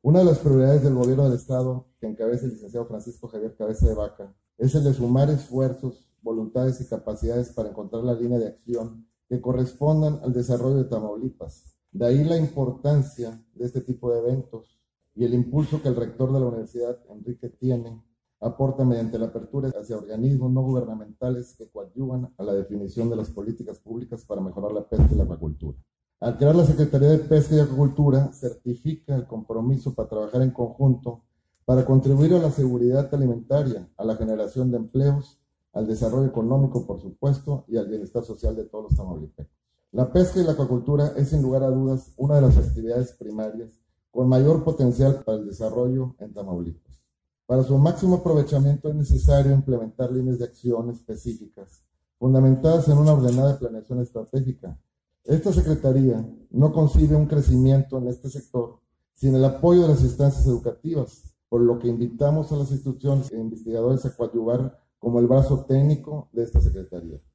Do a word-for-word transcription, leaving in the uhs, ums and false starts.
Una de las prioridades del gobierno del Estado, que encabeza el licenciado Francisco Javier Cabeza de Vaca, es el de sumar esfuerzos, voluntades y capacidades para encontrar la línea de acción que correspondan al desarrollo de Tamaulipas. De ahí la importancia de este tipo de eventos y el impulso que el rector de la universidad, Enrique, tiene, aporta mediante la apertura hacia organismos no gubernamentales que coadyuvan a la definición de las políticas públicas para mejorar la pesca y la acuacultura. Al crear la Secretaría de Pesca y Acuacultura, certifica el compromiso para trabajar en conjunto para contribuir a la seguridad alimentaria, a la generación de empleos, al desarrollo económico, por supuesto, y al bienestar social de todos los tamaulipecos. La pesca y la acuacultura es, sin lugar a dudas, una de las actividades primarias con mayor potencial para el desarrollo en Tamaulipas. Para su máximo aprovechamiento es necesario implementar líneas de acción específicas, fundamentadas en una ordenada planeación estratégica. Esta Secretaría no concibe un crecimiento en este sector sin el apoyo de las instancias educativas, por lo que invitamos a las instituciones e investigadores a coadyuvar como el brazo técnico de esta Secretaría.